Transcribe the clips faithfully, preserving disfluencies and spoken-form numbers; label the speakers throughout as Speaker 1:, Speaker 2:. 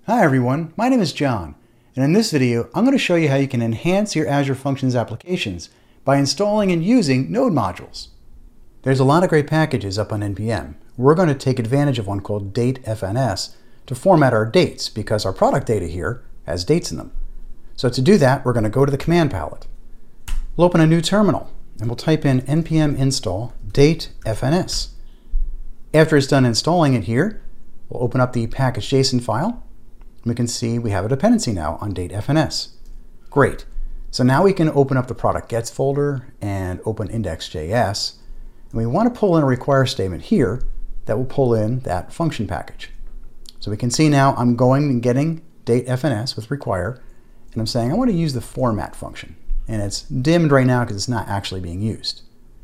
Speaker 1: Hi everyone, my name is John, and in this video I'm going to show you how you can enhance your Azure Functions applications by installing and using node modules. There's a lot of great packages up on N P M. We're going to take advantage of one called DateFNS to format our dates because our product data here has dates in them. So to do that, we're going to go to the command palette. We'll open a new terminal and we'll type in npm install datefns. After it's done installing it here, we'll open up the package.json file. We can see we have a dependency now on datefns. Great. So now we can open up the product gets folder and open index.js. And we want to pull in a require statement here that will pull in that function package. So we can see now I'm going and getting datefns with require, and I'm saying I want to use the format function. And it's dimmed right now because it's not actually being used.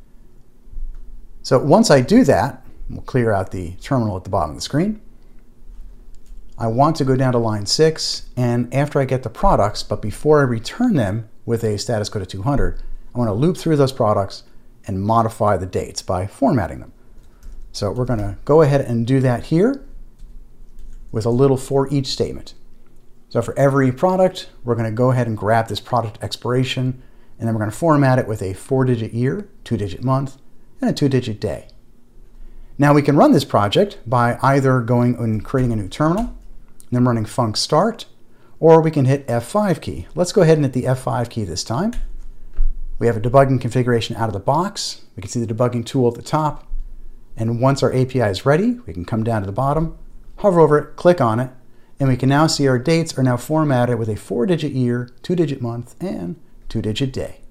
Speaker 1: So once I do that, we'll clear out the terminal at the bottom of the screen. I want to go down to line six, and after I get the products, but before I return them with a status code of two hundred, I want to loop through those products and modify the dates by formatting them. So we're going to go ahead and do that here with a little for each statement. So for every product, we're going to go ahead and grab this product expiration, and then we're going to format it with a four-digit year, two-digit month, and a two-digit day. Now we can run this project by either going and creating a new terminal, and then running func start, or we can hit F five key. Let's go ahead and hit the F five key this time. We have a debugging configuration out of the box. We can see the debugging tool at the top. And once our A P I is ready, we can come down to the bottom, hover over it, click on it, and we can now see our dates are now formatted with a four-digit year, two-digit month, and two-digit day.